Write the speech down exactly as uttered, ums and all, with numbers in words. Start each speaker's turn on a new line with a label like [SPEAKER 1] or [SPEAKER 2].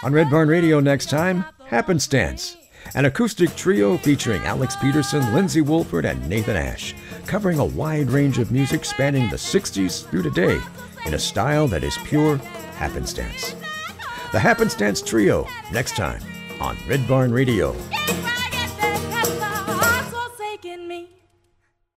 [SPEAKER 1] On Red Barn Radio next time, Happenstance, an acoustic trio featuring Alex Peterson, Lindsay Wolford, and Nathan Ash, covering a wide range of music spanning the sixties through today in a style that is pure happenstance. The Happenstance Trio next time on Red Barn Radio.